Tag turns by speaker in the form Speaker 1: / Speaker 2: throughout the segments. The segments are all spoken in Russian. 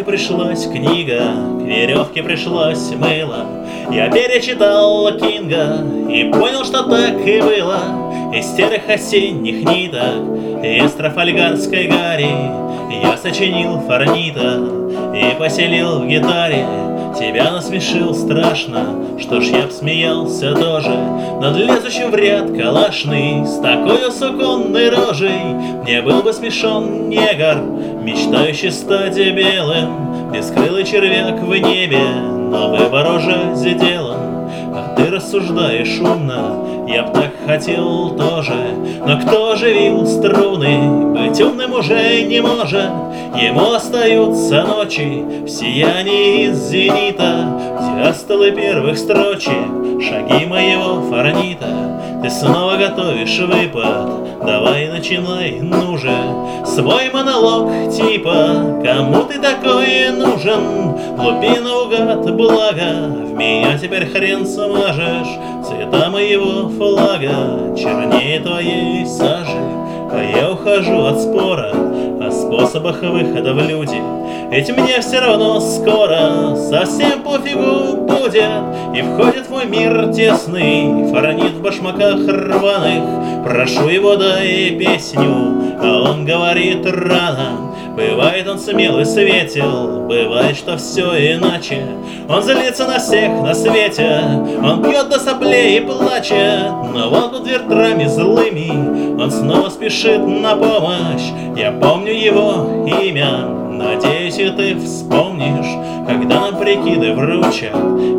Speaker 1: кофе пришлась книга, к веревке пришлось мыло. Я перечитал Кинга и понял, что так и было. Из серых осенних ниток, из трафальгарской гари я сочинил форнита и поселил в гитаре. Тебя насмешил страшно, что ж я б смеялся тоже над лезущим в ряд калашный с такой суконной рожей. Мне был бы смешон негр, мечтающий стать белым, бескрылый червяк в небе, но выбор уже сделан. А ты рассуждаешь умно, я б так хотел тоже. Но кто оживил струны, быть умным уже не может. Ему остаются ночи в сиянии из зенита, диастолы первых строчек, шаги моего форнита. Ты снова готовишь выпад, давай начинай, ну же, свой монолог типа «Кому ты такой нужен?» Лупи наугад, благо, в меня теперь хрен смажешь. Цвета моего флага чернее твоей сажи. А я ухожу от спора о способах выхода в люди, ведь мне все равно скоро совсем пофигу будет. И входит в мой мир тесный форнит в башмаках рваных. Прошу его, дай песню, а он говорит рано. Бывает он смелый светил, бывает, что все иначе. Он злится на всех на свете, он пьет до соплей и плачет. Но вот под ветрами злыми он снова спешит на помощь. Я помню его имя, надеюсь, и ты вспомнишь, когда нам прикиды вручат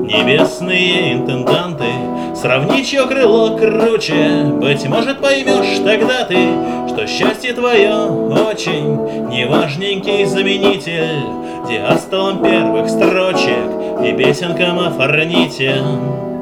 Speaker 1: небесные интенданты. Сравни, чье крыло круче, быть может, поймешь тогда ты, что счастье твое очень неважненький заменитель диастолам первых строчек и песенкам о форните.